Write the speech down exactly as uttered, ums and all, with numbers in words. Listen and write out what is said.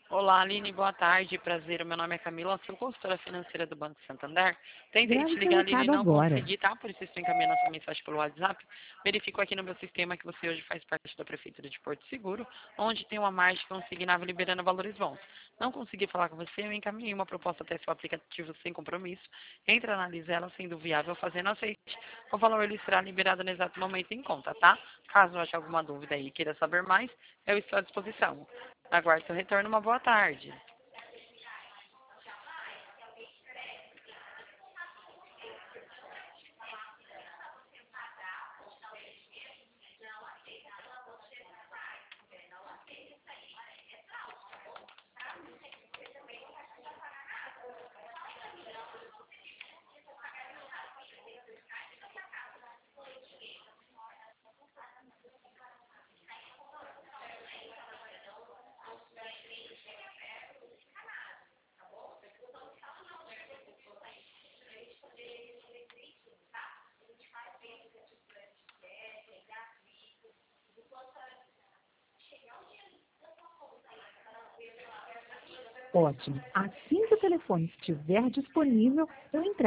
Olá, Aline, boa tarde, prazer. O meu nome é Camila, sou consultora financeira do Banco Santander. Tentei te Grave seu ligar, Aline, e recado não agora. consegui, tá? Por isso estou encaminhando essa mensagem pelo WhatsApp. Verifico aqui no meu sistema que você hoje faz parte da Prefeitura de Porto Seguro, onde tem uma margem consignável liberando valores bons. Não consegui falar com você, eu encaminhei uma proposta até seu aplicativo sem compromisso. Entre, analise ela, sendo viável, fazendo aceite. O valor ele será liberado no exato momento em conta, tá? Caso haja alguma dúvida aí e queira saber mais, eu estou à disposição. Aguardo seu retorno, uma boa tarde. Ótimo. Assim que o telefone estiver disponível, eu entrego.